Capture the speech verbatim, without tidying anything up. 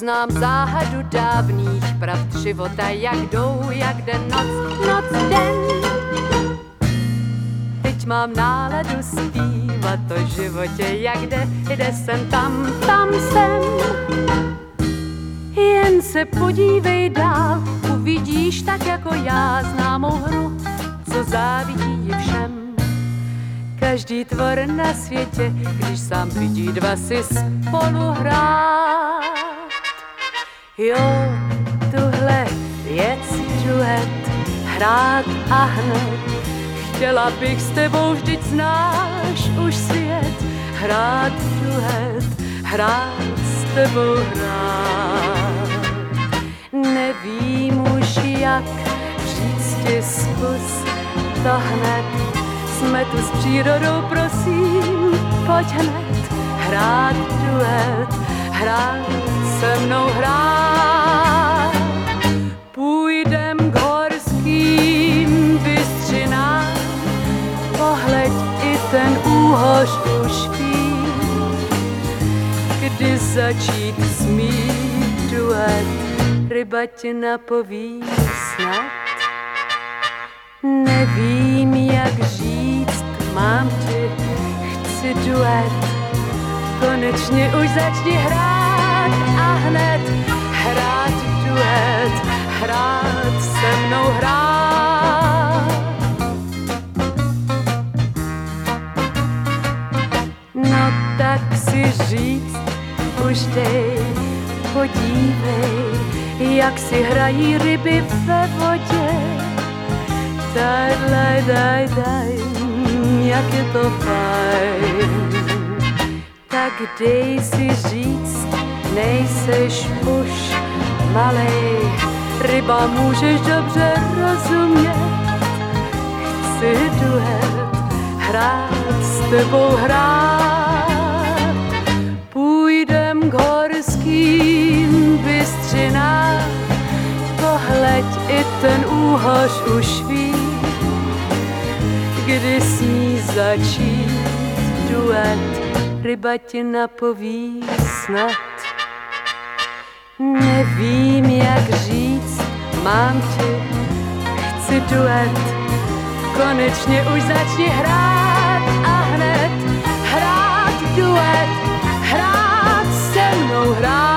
Znám záhadu dávných pravd života, jak jdou, jak den, noc, noc, den. Teď mám náladu zpívat o životě, jak jde, jde sem, tam, tam, sem. Jen se podívej dál, uvidíš tak jako já známou hru, co závidí všem. Každý tvor na světě, když sám vidí dva si spolu hrát. Jo, tuhle věc duet, hrát a hned. Chtěla bych s tebou, vždyť znáš už svět. Hrát duet, hrát s tebou hrát. Nevím už jak, říct ti zkus to hned. Jsme tu s přírodou, prosím, pojď hned. Hrát duet, hrát se mnou hrát. Půjdem k horským bystřinám, pohleď i ten úhoř už ví, kdy začít smí duet, ryba ti napoví snad. Nevím jak říct, mám ti, chci duet, konečně už začni hrát a hned hrát duet, hrát se mnou hrát. No tak si říct už dej, podívej, jak si hrají ryby ve vodě. Daj, daj, daj, daj, jak je to fajn. Tak dej si říct, nejseš už malej, ryba můžeš dobře rozumět. Chci duet, hrát s tebou hrát. Půjdem k horským bystřinám, pohleď i ten úhoř už ví, kdy smí začít duet, ryba ti napoví snad. Nevím jak říct, mám ti, chci duet, konečně už začni hrát a hned hrát duet, hrát se mnou hrát.